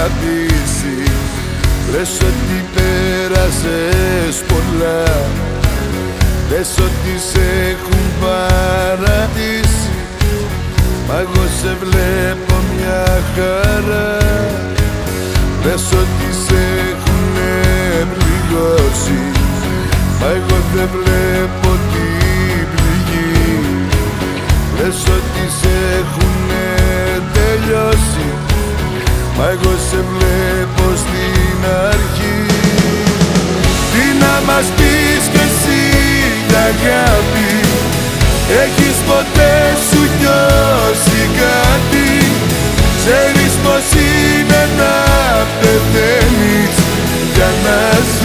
αγαπήσει. Λες ότι πέρασες πολλά, λες ότι σε έχουν παρατήσει, μα εγώ σε βλέπω μια χαρά. Λες ότι σε έχουνε πληγώσει, μα εγώ δεν βλέπω την πληγή. Λες ότι σε έχουνε τελειώσει, μα εγώ σε βλέπω στην αρχή. Τι να μας πεις κι εσύ για αγάπη, έχεις ποτέ σου νιώσει κάτι? Ξέρεις πως είναι να πεθαίνεις για να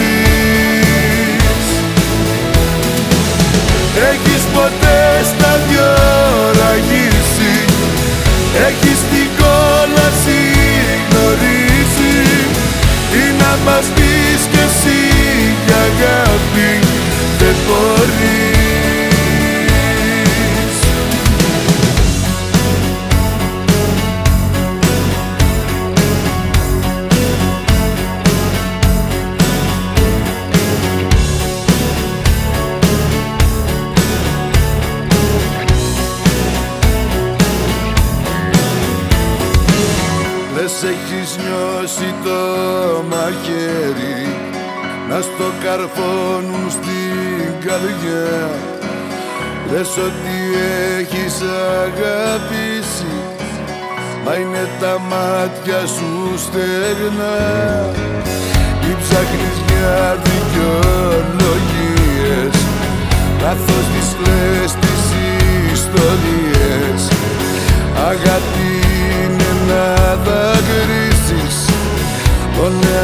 ζεις? Έχεις ποτέ στα δυο ραγίσει, έχεις την κόλαση γνωρίσει? Τι να μας πεις κι εσύ για αγάπη, δεν μπορείς. Λες έχεις νιώσει το μαχαίρι να στο καρφώνουν στην καρδιά. Λες ότι έχεις αγαπήσει, μα είναι τα μάτια σου στεγνά. Ή ψάχνεις για δικαιολογίες, καθώς τις κλαις τις ιστορίες. Αγάπη είναι να δακρύσεις τον